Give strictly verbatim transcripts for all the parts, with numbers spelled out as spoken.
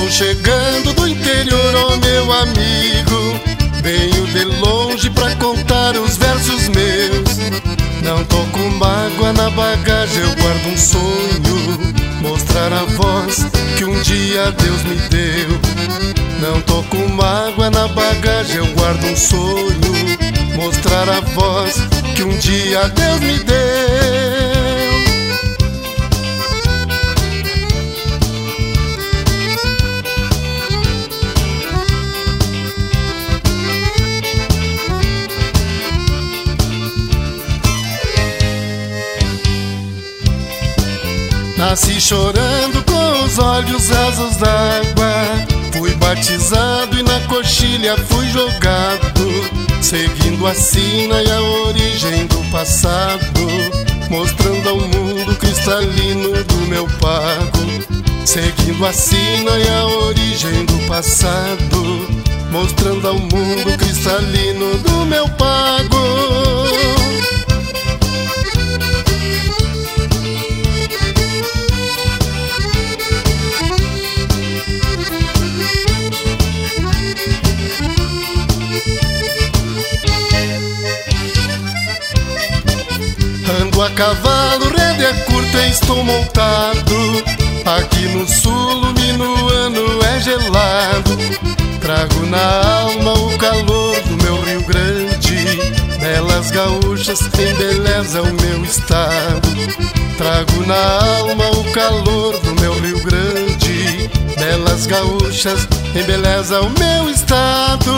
Estou chegando do interior, ó meu amigo. Venho de longe pra contar os versos meus. Não tô com mágoa na bagagem, eu guardo um sonho, mostrar a voz que um dia Deus me deu. Não tô com mágoa na bagagem, eu guardo um sonho, mostrar a voz que um dia Deus me deu. Nasci chorando com os olhos rasos d'água. Fui batizado e na coxilha fui jogado, seguindo a sina e a origem do passado, mostrando ao mundo cristalino do meu pago. Seguindo a sina e a origem do passado, mostrando ao mundo cristalino do meu pago. Ando a cavalo, rede é curta e estou montado. Aqui no sul o minuano é gelado. Trago na alma o calor do meu Rio Grande. Belas gaúchas embeleza o meu estado. Trago na alma o calor do meu Rio Grande. Belas gaúchas embeleza o meu estado.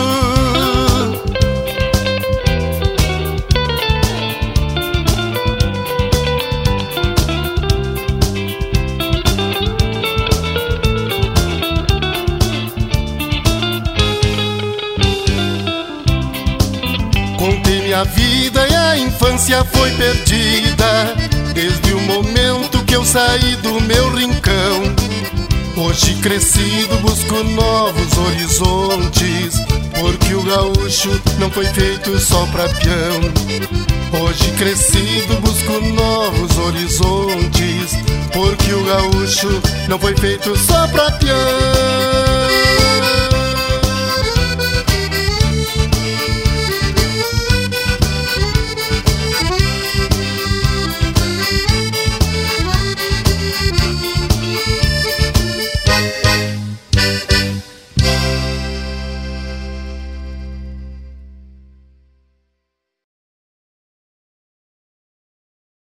Contei minha vida e a infância foi perdida, desde o momento que eu saí do meu rincão. Hoje crescido busco novos horizontes, porque o gaúcho não foi feito só pra peão. Hoje crescido busco novos horizontes, porque o gaúcho não foi feito só pra peão.